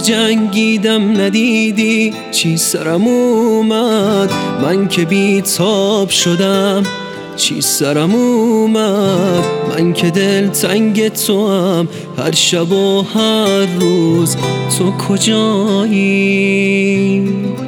جنگیدم ندیدی چی سرم اومد، من که بیتاب شدم چی سرم اومد، من که دل تنگ تو هم هر شب و هر روز تو کجایی؟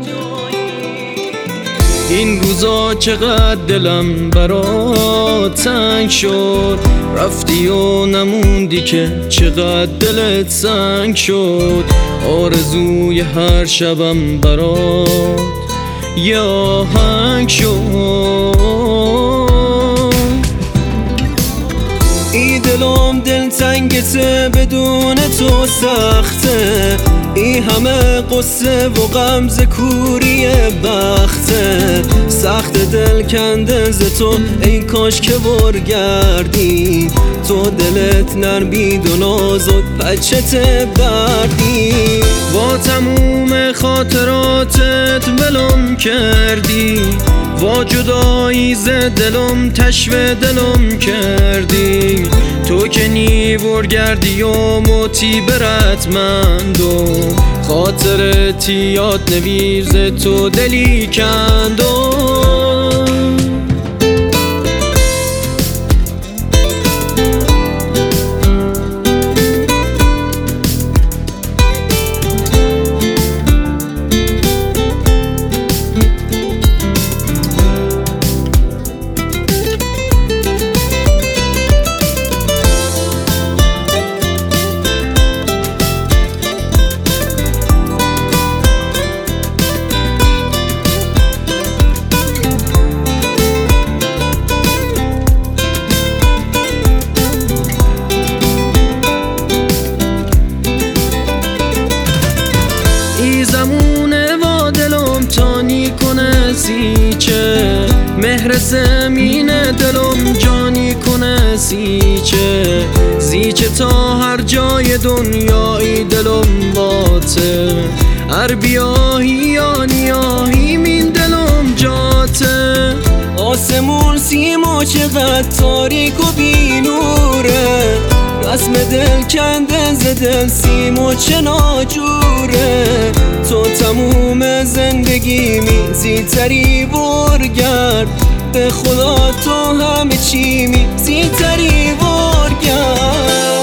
این روزا چقدر دلم برات تنگ شد، رفتی و نموندی که چقدر دلت سنگ شد، آرزوی هر شبم برات یه آهنگ شد. ای دلم دل تنگته بدون تو سخته، ای همه قصه و غم ز کوری بخته، سخت دل کنده ز تو ای کاش که برگردی، تو دلت نرمید و نازک بچت بردی، با تموم خاطراتت ولم کردی، با جدایی ز دلم تشوه دلم کردی، تو که نی برگردی و موتی برتمند و خاطرتی یاد نویر ز تو دلی کند و زمونه و دلم تانی کنه سیچه، مهر زمین دلم جانی کنه سیچه، زیچه تا هر جای دنیایی دلم باته، هر بیاهی یا نیاهی من دلم جاته، آسمون سیما چقدر تاریک و بینوره، رسم دل کنده ز دل سیما چه ناجوره، تو تموم زندگیمی زیتری برگرد، به خدا تو همه چیمی زیتری برگرد.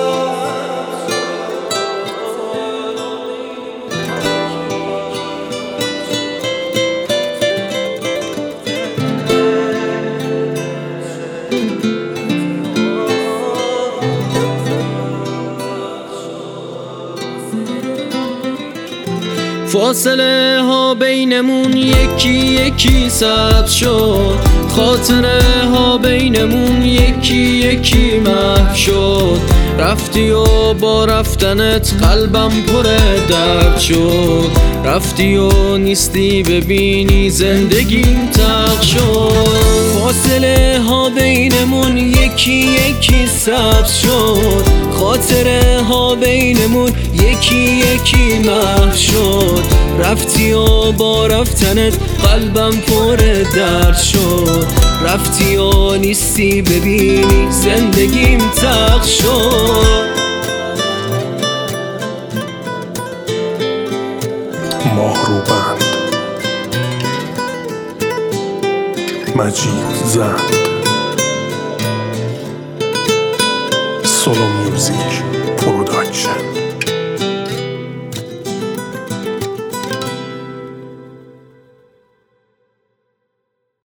فاصله ها بینمون یکی یکی ثبت شد، خاطره ها بینمون یکی یکی محو شد، رفتی و با رفتنت قلبم پر درد شد، رفتی و نیستی ببینی زندگیم تلخ شد، فاصله ها بینمون یکی یکی ثبت شد، خاطره ها بینمون یکی یکی محو شد، رفتی و با رفتنت قلبم پر درد شد، رفتی و نیستی ببینی زندگیم تلخ شد. ماهروبند مجید زند سولو میوزیک پروداکشن.